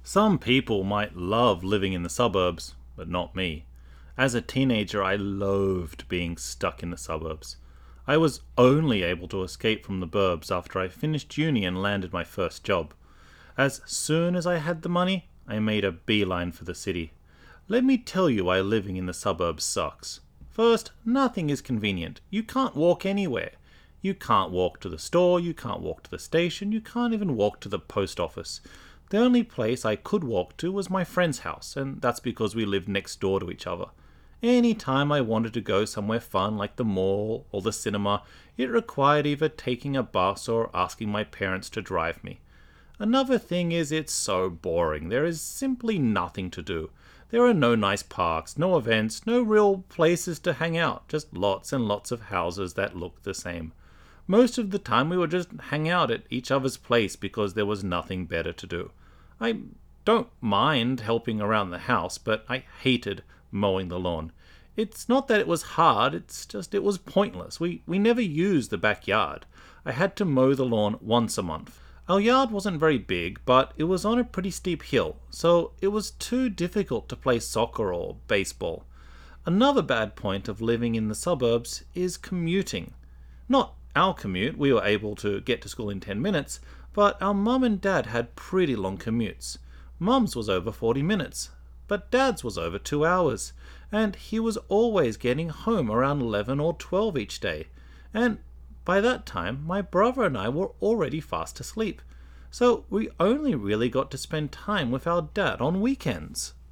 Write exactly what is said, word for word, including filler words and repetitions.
Some people might love living in the suburbs, but not me. As a teenager, I loathed being stuck in the suburbs. I was only able to escape from the burbs after I finished uni and landed my first job. As soon as I had the money, I made a beeline for the city. Let me tell you why living in the suburbs sucks. First, nothing is convenient. You can't walk anywhere. You can't walk to the store, you can't walk to the station, you can't even walk to the post office. The only place I could walk to was my friend's house, and that's because we lived next door to each other. Any time I wanted to go somewhere fun like the mall or the cinema, it required either taking a bus or asking my parents to drive me. Another thing is it's so boring. There is simply nothing to do. There are no nice parks, no events, no real places to hang out, just lots and lots of houses that look the same. Most of the time we would just hang out at each other's place because there was nothing better to do. I don't mind helping around the house, but I hated mowing the lawn. It's not that it was hard, it's just it was pointless. We, we never used the backyard. I had to mow the lawn once a month. Our yard wasn't very big, but it was on a pretty steep hill, so it was too difficult to play soccer or baseball. Another bad point of living in the suburbs is commuting. Not our commute, we were able to get to school in ten minutes, but our mum and dad had pretty long commutes. Mum's was over forty minutes, but dad's was over two hours, and he was always getting home around eleven or twelve each day. And by that time, my brother and I were already fast asleep, so we only really got to spend time with our dad on weekends.